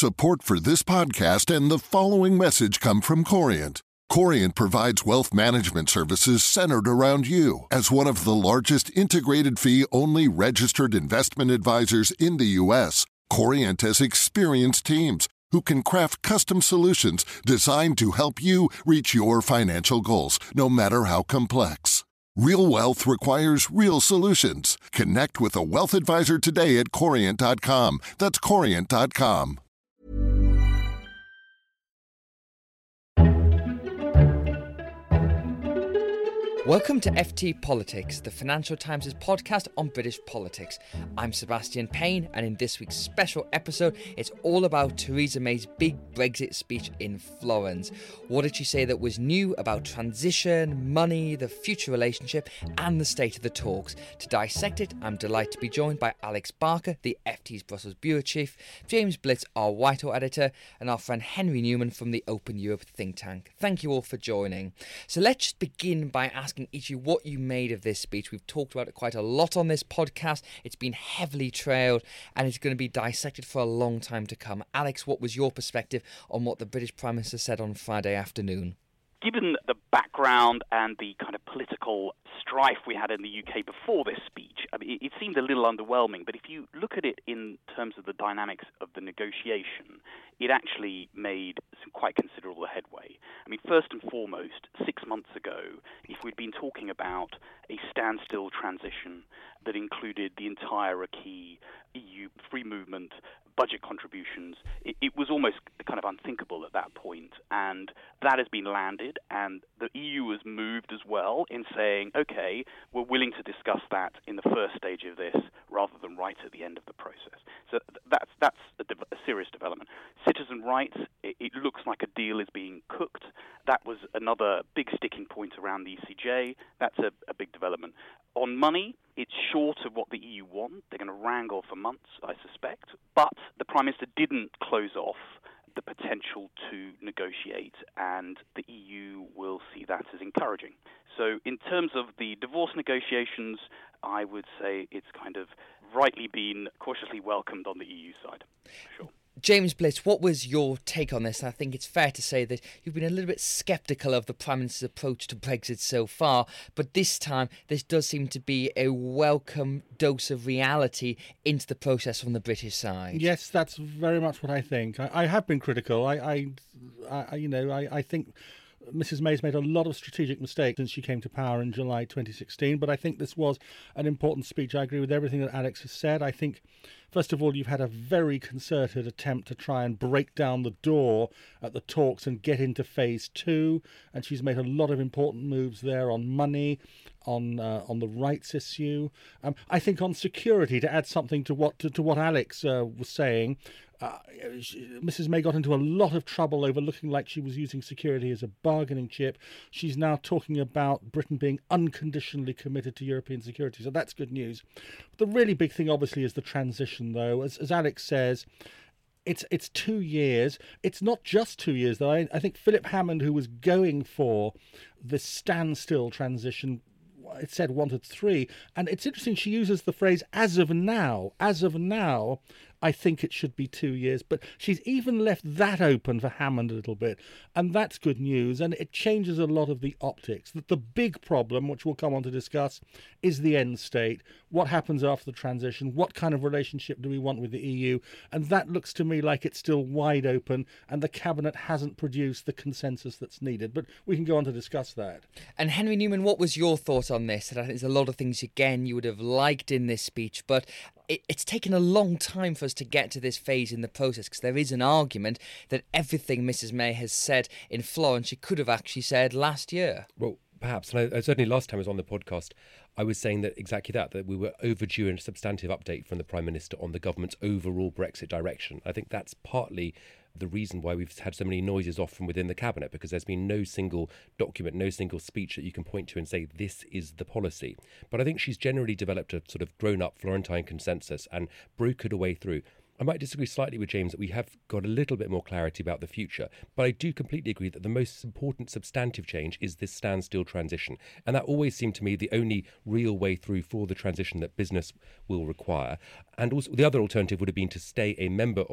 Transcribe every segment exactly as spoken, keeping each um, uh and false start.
Support for this podcast and the following message come from Corient. Corient provides wealth management services centered around you. As one of the largest integrated fee-only registered investment advisors in the U S, Corient has experienced teams who can craft custom solutions designed to help you reach your financial goals, no matter how complex. Real wealth requires real solutions. Connect with a wealth advisor today at corient dot com. That's corient dot com. Welcome to F T Politics, the Financial Times' podcast on British politics. I'm Sebastian Payne, and in this week's special episode, it's all about Theresa May's big Brexit speech in Florence. What did she say that was new about transition, money, the future relationship, and the state of the talks? To dissect it, I'm delighted to be joined by Alex Barker, the F T's Brussels Bureau Chief, James Blitz, our Whitehall editor, and our friend Henry Newman from the Open Europe think tank. Thank you all for joining. So let's just begin by asking each of you what you made of this speech. We've talked about it quite a lot on this podcast. It's been heavily trailed and it's going to be dissected for a long time to come. Alex, what was your perspective on what the British Prime Minister said on Friday afternoon? Given the background and the kind of political strife we had in the U K before this speech, I mean, it, it seemed a little underwhelming. But if you look at it in terms of the dynamics of the negotiation, it actually made some quite considerable headway. I mean, first and foremost, six months ago, if we'd been talking about a standstill transition that included the entire acquis, E U free movement, budget contributions, it, it was almost kind of unthinkable at that point. And that has been landed, and the E U has moved as well in saying, OK, we're willing to discuss that in the first stage of this rather than right at the end of the process. So that's, that's a, de- a serious development. Citizen rights, it, it looks like a deal is being cooked. That was another big sticking point around the E C J. That's a, a big development. On money, it's short of what the E U want. They're going to wrangle for months, I suspect. But the Prime Minister didn't close off the potential to negotiate, and the E U will see that as encouraging. So in terms of the divorce negotiations, I would say it's kind of rightly been cautiously welcomed on the E U side, for sure. James Blitz, what was your take on this? I think it's fair to say that you've been a little bit sceptical of the Prime Minister's approach to Brexit so far, but this time this does seem to be a welcome dose of reality into the process from the British side. Yes, that's very much what I think. I, I have been critical. I, I, I you know, I, I think Missus May's made a lot of strategic mistakes since she came to power in July twenty sixteen, but I think this was an important speech. I agree with everything that Alex has said. I think, first of all, you've had a very concerted attempt to try and break down the door at the talks and get into phase two, and she's made a lot of important moves there on money, on uh, on the rights issue. Um, I think on security, to add something to what to, to what Alex uh, was saying, Uh, she, Missus May got into a lot of trouble over looking like she was using security as a bargaining chip. She's now talking about Britain being unconditionally committed to European security, so that's good news. But the really big thing, obviously, is the transition, though. As, as Alex says, it's it's two years. It's not just two years, though. I, I think Philip Hammond, who was going for the standstill transition, it said wanted three. And it's interesting, she uses the phrase, as of now. As of now, I think it should be two years. But she's even left that open for Hammond a little bit. And that's good news. And it changes a lot of the optics. The, the big problem, which we'll come on to discuss, is the end state. What happens after the transition? What kind of relationship do we want with the E U? And that looks to me like it's still wide open and the Cabinet hasn't produced the consensus that's needed. But we can go on to discuss that. And Henry Newman, what was your thought on this? And I think there's a lot of things, again, you would have liked in this speech, but it, it's taken a long time for us to get to this phase in the process, because there is an argument that everything Missus May has said in Florence she could have actually said last year. Well, perhaps. And I, certainly last time I was on the podcast, I was saying that exactly that, that we were overdue a substantive update from the Prime Minister on the government's overall Brexit direction. I think that's partly the reason why we've had so many noises off from within the Cabinet, because there's been no single document, no single speech that you can point to and say this is the policy. But I think she's generally developed a sort of grown-up Florentine consensus and brokered a way through. I might disagree slightly with James that we have got a little bit more clarity about the future, but I do completely agree that the most important substantive change is this standstill transition. And that always seemed to me the only real way through for the transition that business will require. And also the other alternative would have been to stay a member of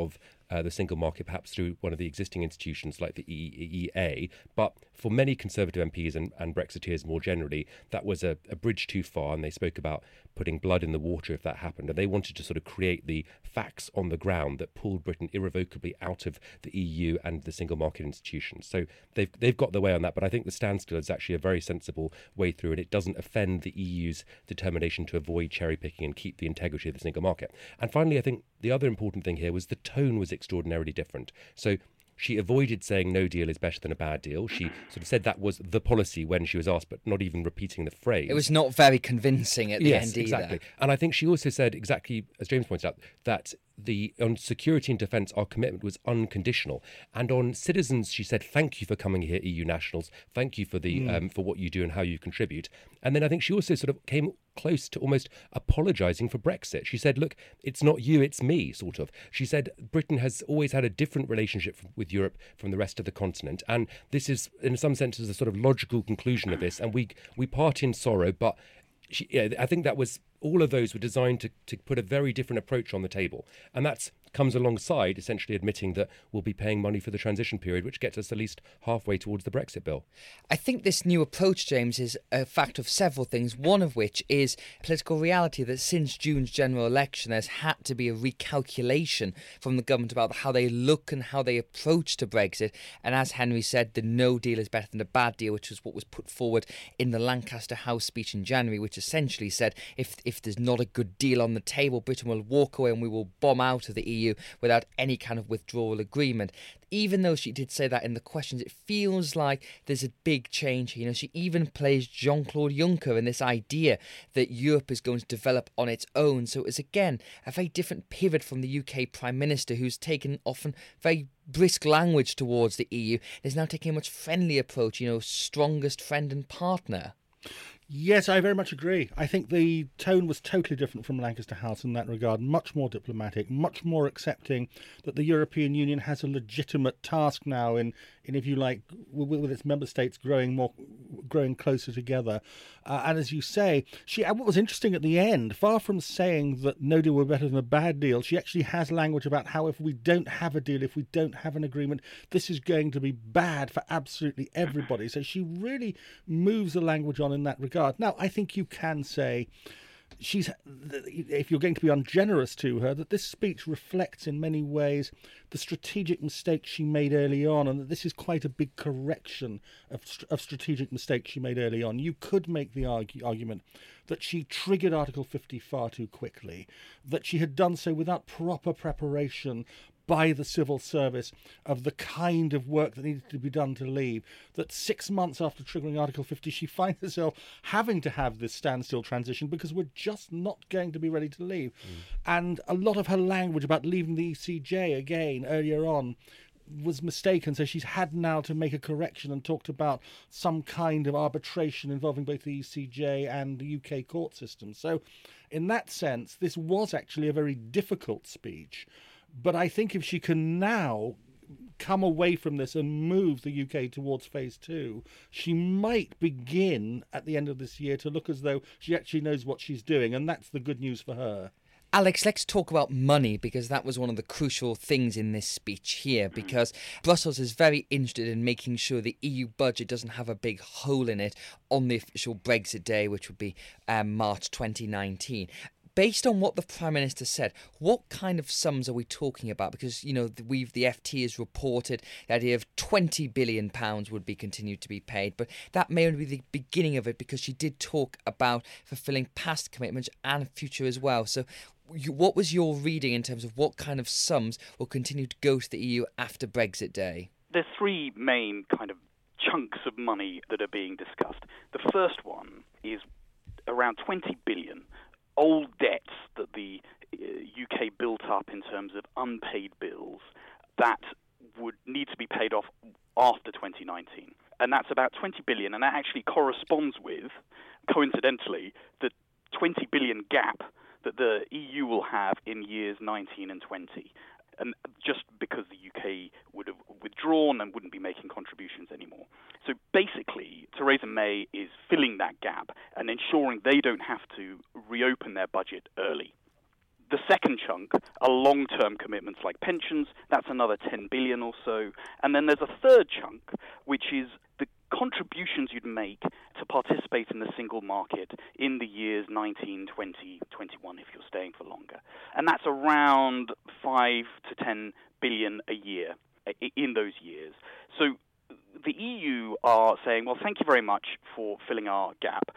uh, the single market, perhaps through one of the existing institutions like the E E A. But for many Conservative M Ps and, and Brexiteers more generally, that was a, a bridge too far, and they spoke about putting blood in the water if that happened. And they wanted to sort of create the facts on the ground that pulled Britain irrevocably out of the E U and the single market institutions. So they've they've got their way on that, but I think the standstill is actually a very sensible way through, and it doesn't offend the E U's determination to avoid cherry picking and keep the integrity of the single market. And finally, I think the other important thing here was the tone was extraordinarily different. So she avoided saying no deal is better than a bad deal. She sort of said that was the policy when she was asked, but not even repeating the phrase. It was not very convincing at the yes, end either. Exactly. And I think she also said exactly, as James pointed out, that the on security and defence, our commitment was unconditional. And on citizens, she said, thank you for coming here, E U nationals. Thank you for the mm. um, for what you do and how you contribute. And then I think she also sort of came close to almost apologising for Brexit. She said, look, it's not you, it's me, sort of. She said Britain has always had a different relationship with Europe from the rest of the continent. And this is, in some senses, a sort of logical conclusion of this. And we we part in sorrow, but she, yeah, I think that was, all of those were designed to, to put a very different approach on the table. And that's comes alongside essentially admitting that we'll be paying money for the transition period, which gets us at least halfway towards the Brexit bill. I think this new approach, James, is a fact of several things, one of which is political reality, that since June's general election there's had to be a recalculation from the government about how they look and how they approach to Brexit. And as Henry said, the no deal is better than a bad deal, which was what was put forward in the Lancaster House speech in January, which essentially said if if there's not a good deal on the table, Britain will walk away and we will bomb out of the E U without any kind of withdrawal agreement. Even though she did say that in the questions, it feels like there's a big change here. You know, she even plays Jean-Claude Juncker in this idea that Europe is going to develop on its own. So it's, again, a very different pivot from the U K Prime Minister, who's taken often very brisk language towards the E U. Is now taking a much friendlier approach, you know, strongest friend and partner. Yes, I very much agree. I think the tone was totally different from Lancaster House in that regard, much more diplomatic, much more accepting that the European Union has a legitimate task now in, in if you like, with, with its member states growing more, growing closer together. Uh, and as you say, she what was interesting at the end, far from saying that no deal were better than a bad deal, she actually has language about how if we don't have a deal, if we don't have an agreement, this is going to be bad for absolutely everybody. So she really moves the language on in that regard. Now, I think you can say she's, if you're going to be ungenerous to her, that this speech reflects in many ways the strategic mistakes she made early on, and that this is quite a big correction of, of strategic mistakes she made early on. You could make the argue, argument that she triggered Article fifty far too quickly, that she had done so without proper preparation by the civil service of the kind of work that needed to be done to leave, that six months after triggering Article fifty, she finds herself having to have this standstill transition because we're just not going to be ready to leave. Mm. And a lot of her language about leaving the E C J again earlier on was mistaken, so she's had now to make a correction and talked about some kind of arbitration involving both the E C J and the U K court system. So in that sense, this was actually a very difficult speech. But I think if she can now come away from this and move the U K towards phase two, she might begin at the end of this year to look as though she actually knows what she's doing, and that's the good news for her. Alex, let's talk about money, because that was one of the crucial things in this speech here, because Brussels is very interested in making sure the E U budget doesn't have a big hole in it on the official Brexit day, which would be um, March twenty nineteen. Based on what the Prime Minister said, what kind of sums are we talking about? Because, you know, we've the F T has reported the idea of twenty billion pounds would be continued to be paid, but that may only be the beginning of it, because she did talk about fulfilling past commitments and future as well. So you, what was your reading in terms of what kind of sums will continue to go to the E U after Brexit Day? There's three main kind of chunks of money that are being discussed. The first one is around twenty billion old debts that the U K built up in terms of unpaid bills that would need to be paid off after twenty nineteen. And that's about twenty billion, and that actually corresponds with, coincidentally, the twenty billion gap that the E U will have in years nineteen and twenty. And just because the U K would have withdrawn and wouldn't be making contributions anymore. So basically, Theresa May is filling that gap and ensuring they don't have to reopen their budget early. The second chunk are long-term commitments like pensions. That's another ten billion or so. And then there's a third chunk, which is the contributions you'd make to participate in the single market in the years nineteen, twenty, twenty-one if you're staying for longer. And that's around five to ten billion a year in those years. So the E U are saying, well, thank you very much for filling our gap.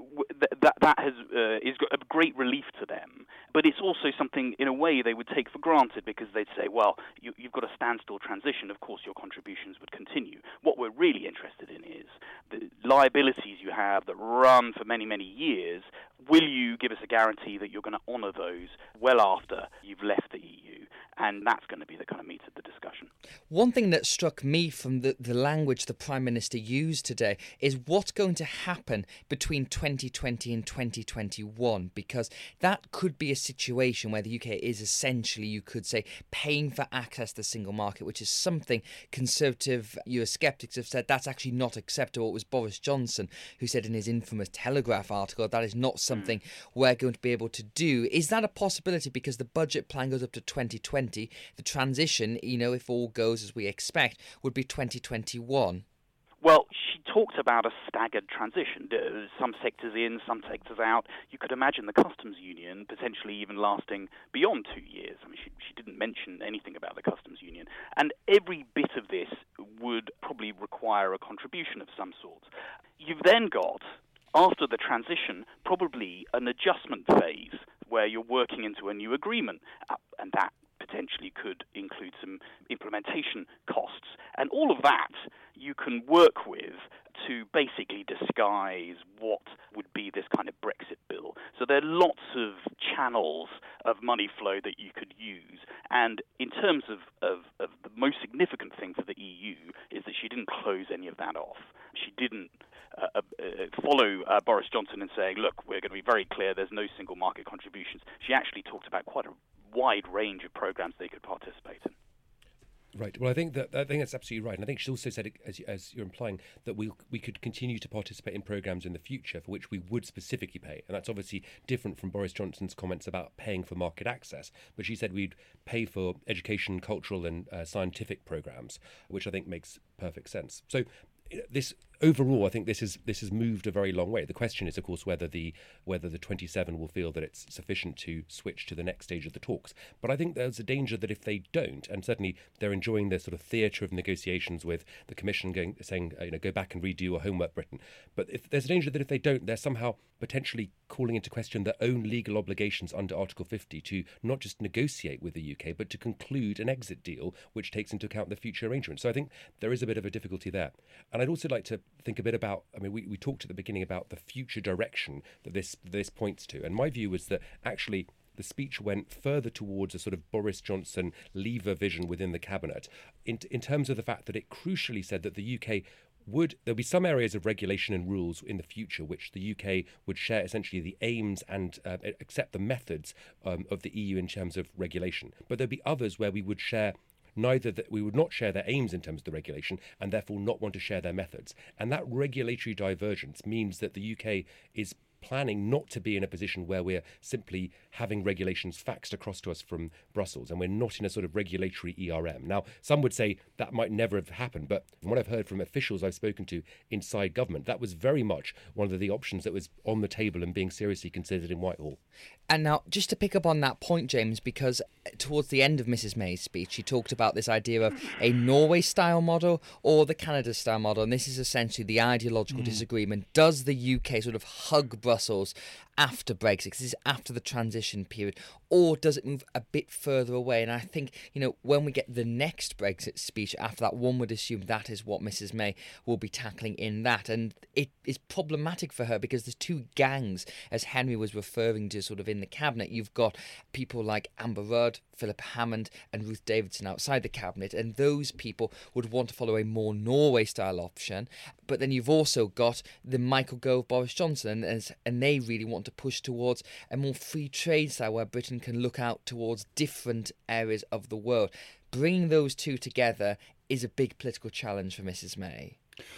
That that has uh, is a great relief to them, but it's also something in a way they would take for granted, because they'd say, well, you, you've got a standstill transition, of course your contributions would continue. What we're really interested in is the liabilities you have that run for many, many years. Will you give us a guarantee that you're going to honour those well after you've left the E U? And that's going to be the kind of meat of the discussion. One thing that struck me from the, the language the Prime Minister used today is what's going to happen between twenty twenty and twenty twenty-one, because that could be a situation where the U K is essentially, you could say, paying for access to the single market, which is something Conservative Eurosceptics have said that's actually not acceptable. It was Boris Johnson who said in his infamous Telegraph article that is not something mm. we're going to be able to do. Is that a possibility? Because the budget plan goes up to twenty twenty. The transition, you know, if all goes as we expect, would be twenty twenty-one. Well, she talked about a staggered transition, some sectors in, some sectors out. You could imagine the customs union potentially even lasting beyond two years. I mean, she, she didn't mention anything about the customs union. And every bit of this would probably require a contribution of some sort. You've then got, after the transition, probably an adjustment phase where you're working into a new agreement, uh, and that potentially could include some implementation costs. And all of that you can work with to basically disguise what would be this kind of Brexit bill. So there are lots of channels of money flow that you could use. And in terms of, of, of the most significant thing for the E U is that she didn't close any of that off. She didn't uh, uh, follow uh, Boris Johnson in saying, look, we're going to be very clear, there's no single market contributions. She actually talked about quite a wide range of programs they could participate in. Right. Well, I think that I think that's absolutely right, and I think she also said, as as you're implying, that we we could continue to participate in programs in the future for which we would specifically pay, and that's obviously different from Boris Johnson's comments about paying for market access. But she said we'd pay for education, cultural, and uh, scientific programs, which I think makes perfect sense. So this overall, I think this is this has moved a very long way. The question is, of course, whether the whether the twenty-seven will feel that it's sufficient to switch to the next stage of the talks. But I think there's a danger that if they don't, and certainly they're enjoying this sort of theatre of negotiations with the Commission going saying, uh, you know, go back and redo your homework, Britain. But if there's a danger that if they don't, they're somehow potentially calling into question their own legal obligations under Article fifty to not just negotiate with the U K, but to conclude an exit deal which takes into account the future arrangements. So I think there is a bit of a difficulty there. And I'd also like to think a bit about, I mean, we, we talked at the beginning about the future direction that this this points to. And my view was that actually the speech went further towards a sort of Boris Johnson leaver vision within the cabinet in, in terms of the fact that it crucially said that the U K would, there'll be some areas of regulation and rules in the future which the U K would share essentially the aims and uh, accept the methods um, of the E U in terms of regulation. But there'll be others where we would share neither that we would not share their aims in terms of the regulation and therefore not want to share their methods. And that regulatory divergence means that the U K is planning not to be in a position where we're simply having regulations faxed across to us from Brussels and we're not in a sort of regulatory E R M. Now, some would say that might never have happened, but from what I've heard from officials I've spoken to inside government, that was very much one of the options that was on the table and being seriously considered in Whitehall. And now, just to pick up on that point, James, because towards the end of Missus May's speech, she talked about this idea of a Norway-style model or the Canada-style model, and this is essentially the ideological mm. disagreement. Does the U K sort of hug Brussels after Brexit? This is after the transition period, or does it move a bit further away? And I think, you know, when we get the next Brexit speech after that, one would assume that is what Missus May will be tackling in that. And it is problematic for her because there's two gangs, as Henry was referring to sort of in the cabinet. You've got people like Amber Rudd, Philip Hammond and Ruth Davidson outside the cabinet, and those people would want to follow a more Norway-style option. But then you've also got the Michael Gove, Boris Johnson, and, and they really want to push towards a more free trade style where Britain can look out towards different areas of the world. Bringing those two together is a big political challenge for Missus May.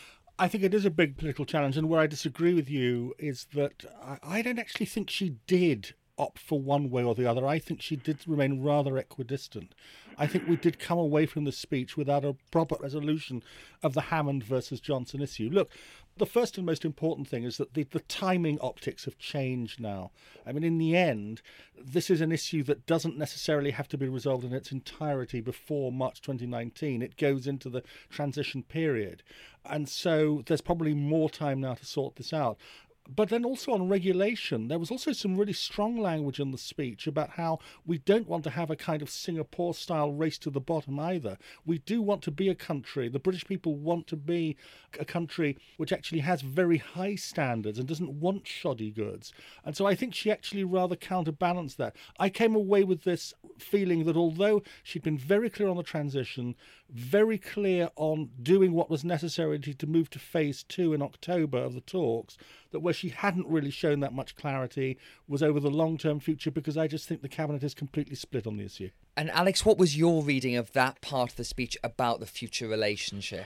I think it is a big political challenge, and where I disagree with you is that I, I don't actually think she did opt for one way or the other. I think she did remain rather equidistant. I think we did come away from the speech without a proper resolution of the Hammond versus Johnson issue. Look, the first and most important thing is that the, the timing optics have changed now. I mean, in the end, this is an issue that doesn't necessarily have to be resolved in its entirety before March twenty nineteen. It goes into the transition period. And so there's probably more time now to sort this out. But then also on regulation, there was also some really strong language in the speech about how we don't want to have a kind of Singapore-style race to the bottom either. We do want to be a country, the British people want to be a country which actually has very high standards and doesn't want shoddy goods. And so I think she actually rather counterbalanced that. I came away with this feeling that although she'd been very clear on the transition, very clear on doing what was necessary to, to move to phase two in October of the talks, that where she hadn't really shown that much clarity was over the long-term future, because I just think the Cabinet is completely split on the issue. And Alex, what was your reading of that part of the speech about the future relationship?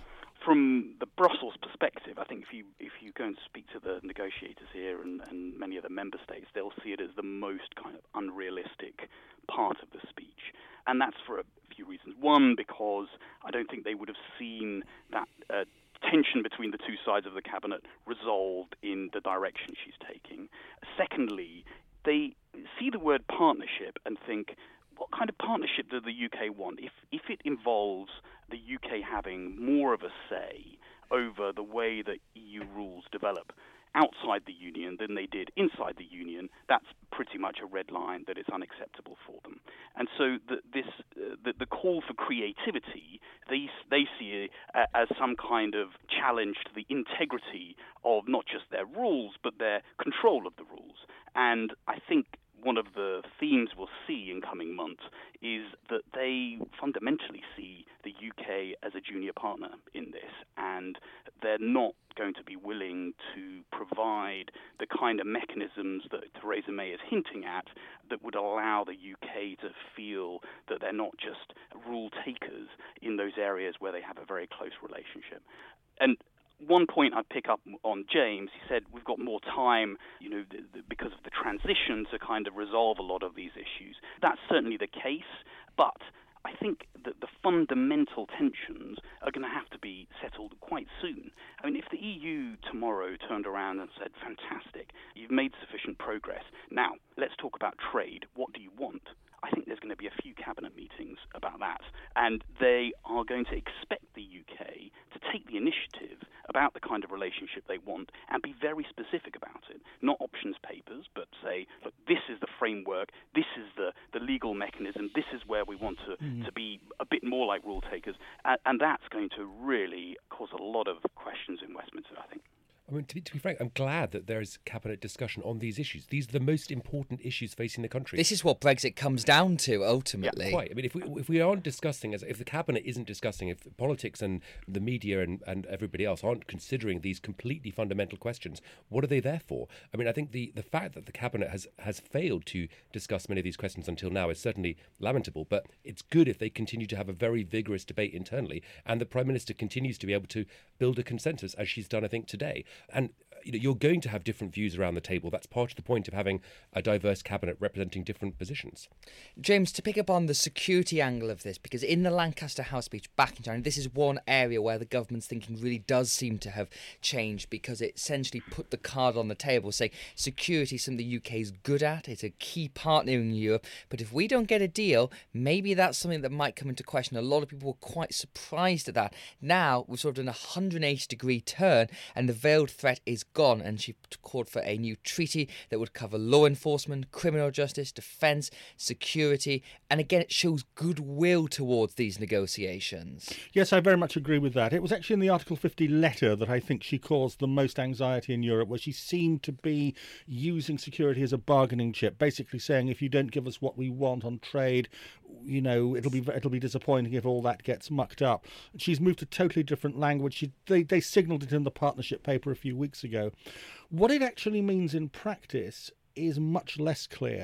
From the Brussels perspective, I think if you if you go and speak to the negotiators here and, and many other member states, they'll see it as the most kind of unrealistic part of the speech. And that's for a few reasons. One, because I don't think they would have seen that uh, tension between the two sides of the Cabinet resolved in the direction she's taking. Secondly, they see the word partnership and think, what kind of partnership does the U K want? If if it involves the U K having more of a say over the way that E U rules develop outside the Union than they did inside the Union, that's pretty much a red line that is unacceptable for them. And so the, this, uh, the, the call for creativity, they, they see it as some kind of challenge to the integrity of not just their rules, but their control of the rules. And I think one of the themes we'll see in coming months is that they fundamentally see the U K as a junior partner in this, and they're not going to be willing to provide the kind of mechanisms that Theresa May is hinting at that would allow the U K to feel that they're not just rule takers in those areas where they have a very close relationship. And one point I'd pick up on James, he said we've got more time, you know, th- th- because of the transition to kind of resolve a lot of these issues. That's certainly the case, but I think that the fundamental tensions are going to have to be settled quite soon. I mean, if the E U tomorrow turned around and said, fantastic, you've made sufficient progress, now let's talk about trade, what do you want? I think there's going to be a few cabinet meetings about that, and they are going to expect the U K to take the initiative about the kind of relationship they want and be very specific about it. Not options papers, but say, look, this is the framework, this is the, the legal mechanism, this is where we want to, mm. to be a bit more like rule takers, and, and that's going to really cause a lot of questions in Westminster, I think. I mean, to be, to be frank, I'm glad that there is cabinet discussion on these issues. These are the most important issues facing the country. This is what Brexit comes down to, ultimately. Yeah, quite. I mean, if we if we aren't discussing, as if the cabinet isn't discussing, if politics and the media and, and everybody else aren't considering these completely fundamental questions, what are they there for? I mean, I think the, the fact that the cabinet has, has failed to discuss many of these questions until now is certainly lamentable, but it's good if they continue to have a very vigorous debate internally and the Prime Minister continues to be able to build a consensus, as she's done, I think, today. And you know, you're going to have different views around the table. That's part of the point of having a diverse cabinet representing different positions. James, to pick up on the security angle of this, because in the Lancaster House speech back in January, this is one area where the government's thinking really does seem to have changed, because it essentially put the card on the table, saying security is something the U K is good at, it's a key partner in Europe, but if we don't get a deal, maybe that's something that might come into question. A lot of people were quite surprised at that. Now we've sort of done a one hundred eighty degree turn and the veiled threat is gone, and she called for a new treaty that would cover law enforcement, criminal justice, defence, security, and again it shows goodwill towards these negotiations. Yes, I very much agree with that. It was actually in the Article fifty letter that I think she caused the most anxiety in Europe, where she seemed to be using security as a bargaining chip, basically saying if you don't give us what we want on trade, you know, it'll be it'll be disappointing if all that gets mucked up. She's moved to totally different language. She, they, they signalled it in the partnership paper a few weeks ago. What it actually means in practice is much less clear.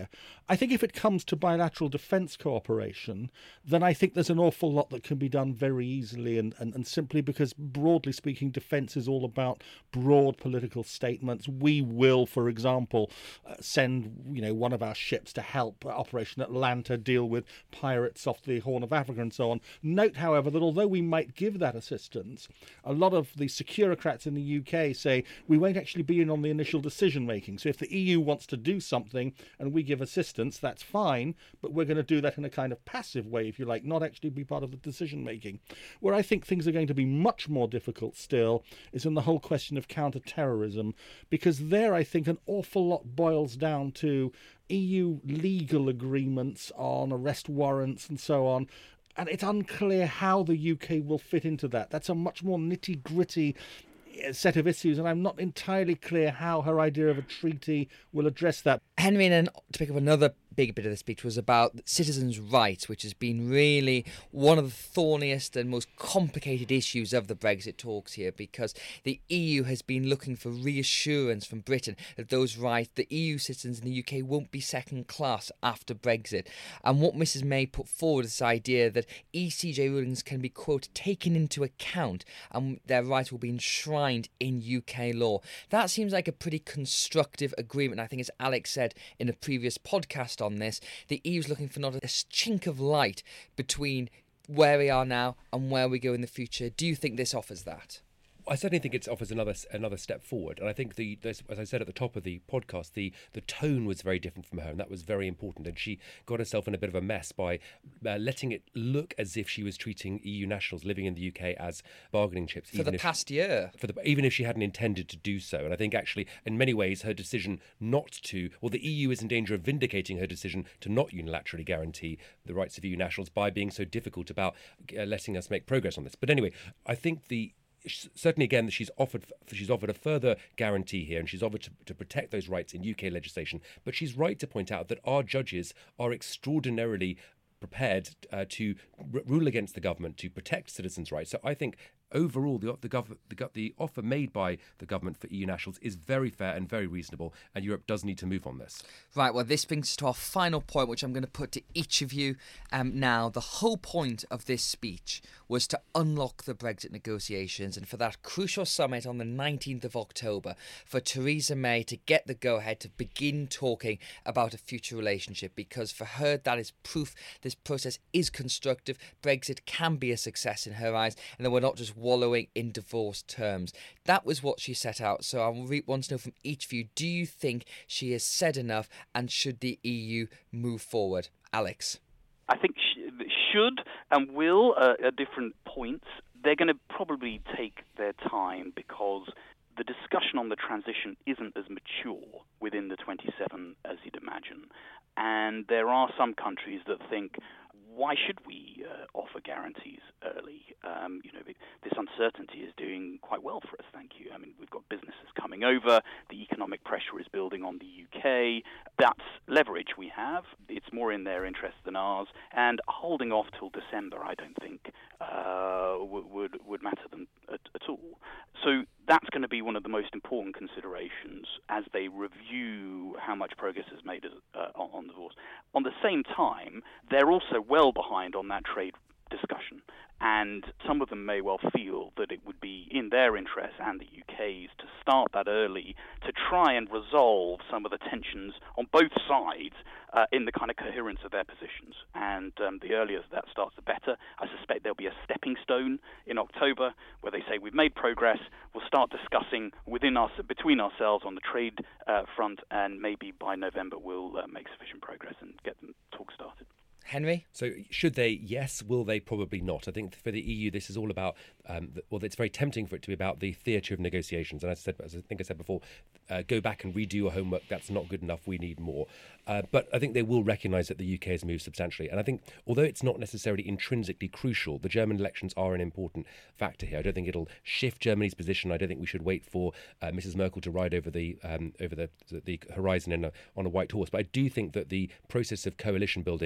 I think if it comes to bilateral defence cooperation, then I think there's an awful lot that can be done very easily, and, and, and simply because, broadly speaking, defence is all about broad political statements. We will, for example, uh, send you know one of our ships to help Operation Atlanta deal with pirates off the Horn of Africa and so on. Note, however, that although we might give that assistance, a lot of the securocrats in the U K say we won't actually be in on the initial decision making. So if the E U wants to do something and we give assistance, that's fine, but we're going to do that in a kind of passive way, if you like, not actually be part of the decision making. Where I think things are going to be much more difficult still is in the whole question of counter-terrorism, because there I think an awful lot boils down to E U legal agreements on arrest warrants and so on. And it's unclear how the U K will fit into that. That's a much more nitty-gritty set of issues, and I'm not entirely clear how her idea of a treaty will address that. Henry, and then to pick up another big bit of the speech was about citizens' rights, which has been really one of the thorniest and most complicated issues of the Brexit talks here, because the E U has been looking for reassurance from Britain that those rights, the E U citizens in the U K won't be second class after Brexit. And what Missus May put forward is this idea that E C J rulings can be, quote, taken into account and their rights will be enshrined in U K law. That seems like a pretty constructive agreement. I think, as Alex said in a previous podcast on this, the E U is looking for not a chink of light between where we are now and where we go in the future. Do you think this offers that? I certainly think it offers another another step forward, and I think the as I said at the top of the podcast, the the tone was very different from her, and that was very important. And she got herself in a bit of a mess by uh, letting it look as if she was treating E U nationals living in the U K as bargaining chips for even the if, past year. For the even if she hadn't intended to do so. And I think actually, in many ways, her decision not to, well, the E U is in danger of vindicating her decision to not unilaterally guarantee the rights of E U nationals by being so difficult about uh, letting us make progress on this. But anyway, I think the certainly, again, she's offered she's offered a further guarantee here, and she's offered to, to protect those rights in U K legislation. But she's right to point out that our judges are extraordinarily prepared uh, to r- rule against the government, to protect citizens' rights. So I think overall, the the, gov- the the offer made by the government for E U nationals is very fair and very reasonable, and Europe does need to move on this. Right, well, this brings us to our final point, which I'm going to put to each of you um, now. The whole point of this speech was to unlock the Brexit negotiations, and for that crucial summit on the nineteenth of October, for Theresa May to get the go-ahead to begin talking about a future relationship, because for her, that is proof this process is constructive. Brexit can be a success in her eyes, and that we're not just wallowing in divorce terms. That was what she set out. So I want to know from each of you, do you think she has said enough, and should the E U move forward? Alex? I think sh- should and will uh, at different points. They're going to probably take their time because the discussion on the transition isn't as mature within the twenty-seven as you'd imagine. And there are some countries that think, why should we uh, offer guarantees early? Um, you know, this uncertainty is doing quite well for us, thank you. I mean, we've got businesses coming over. The economic pressure is building on the U K. That's leverage we have. It's more in their interest than ours. And holding off till December, I don't think, uh, w- would would matter them at, at all. So that's going to be one of the most important considerations as they review how much progress is made uh, on, on divorce. On the same time, they're also well behind on that trade discussion. And some of them may well feel that it would be in their interest and the U K's to start that early to try and resolve some of the tensions on both sides uh, in the kind of coherence of their positions. And um, the earlier that starts, the better. I suspect there'll be a stepping stone in October where they say we've made progress. We'll start discussing within us, between ourselves on the trade uh, front, and maybe by November we'll uh, make sufficient progress and get them talk started. Henry? So should they? Yes. Will they? Probably not. I think for the E U, this is all about, um, the, well, it's very tempting for it to be about the theatre of negotiations. And as I said, as I think I said before, uh, go back and redo your homework. That's not good enough. We need more. Uh, but I think they will recognise that the U K has moved substantially. And I think, although it's not necessarily intrinsically crucial, the German elections are an important factor here. I don't think it'll shift Germany's position. I don't think we should wait for uh, Missus Merkel to ride over the um, over the the horizon in a, on a white horse. But I do think that the process of coalition building after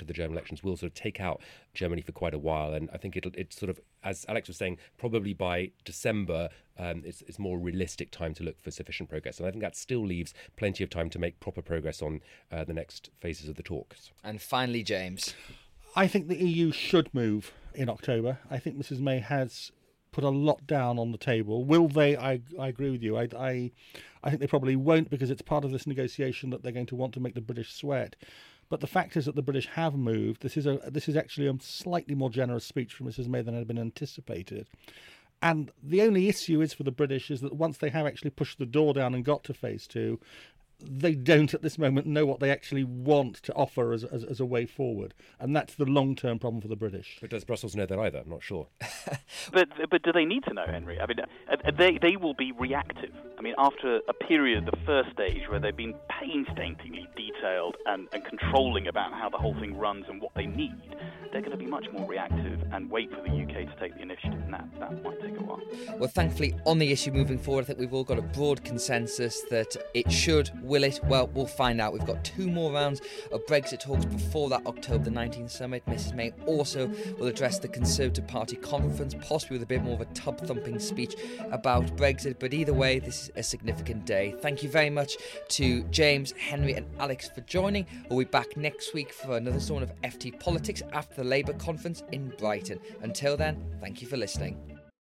of the German elections will sort of take out Germany for quite a while. And I think it'll it's sort of, as Alex was saying, probably by December, um, it's, it's more realistic time to look for sufficient progress. And I think that still leaves plenty of time to make proper progress on uh, the next phases of the talks. And finally, James. I think the E U should move in October. I think Missus May has put a lot down on the table. Will they? I, I agree with you. I, I, I think they probably won't, because it's part of this negotiation that they're going to want to make the British sweat. But the fact is that the British have moved. This is a this is actually a slightly more generous speech from Missus May than had been anticipated. And the only issue is for the British is that once they have actually pushed the door down and got to phase two, they don't at this moment know what they actually want to offer as, as, as a way forward. And that's the long-term problem for the British. But does Brussels know that either? I'm not sure. but but do they need to know, Henry? I mean, they they will be reactive. I mean, after a period, the first stage, where they've been painstakingly detailed and, and controlling about how the whole thing runs and what they need, they're going to be much more reactive and wait for the U K to take the initiative, and that, that might take a while. Well, thankfully, on the issue moving forward, I think we've all got a broad consensus that it should. Will it? Well, we'll find out. We've got two more rounds of Brexit talks before that October the nineteenth summit. Missus May also will address the Conservative Party conference, possibly with a bit more of a tub-thumping speech about Brexit. But either way, this is a significant day. Thank you very much to James, Henry and Alex for joining. We'll be back next week for another storm of F T Politics after the Labour conference in Brighton. Until then, thank you for listening.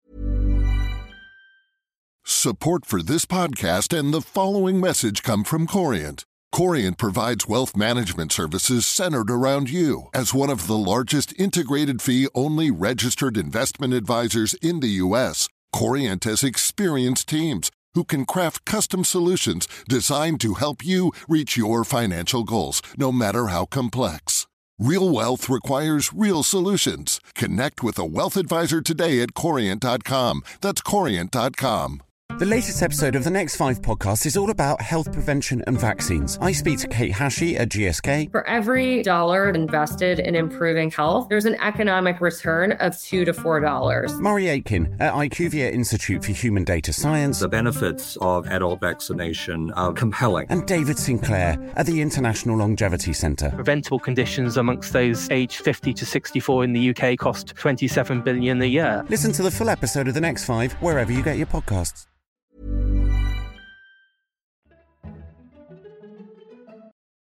Support for this podcast and the following message come from Corient. Corient provides wealth management services centered around you. As one of the largest integrated fee-only registered investment advisors in the U S, Corient has experienced teams who can craft custom solutions designed to help you reach your financial goals, no matter how complex. Real wealth requires real solutions. Connect with a wealth advisor today at corient dot com. That's corient dot com. The latest episode of the Next Five podcast is all about health prevention and vaccines. I speak to Kate Hashey at G S K. For every dollar invested in improving health, there's an economic return of two to four dollars. Murray Aitken at IQVIA Institute for Human Data Science. The benefits of adult vaccination are compelling. And David Sinclair at the International Longevity Centre. Preventable conditions amongst those aged fifty to sixty-four in the U K cost twenty-seven billion dollars a year. Listen to the full episode of the Next Five wherever you get your podcasts.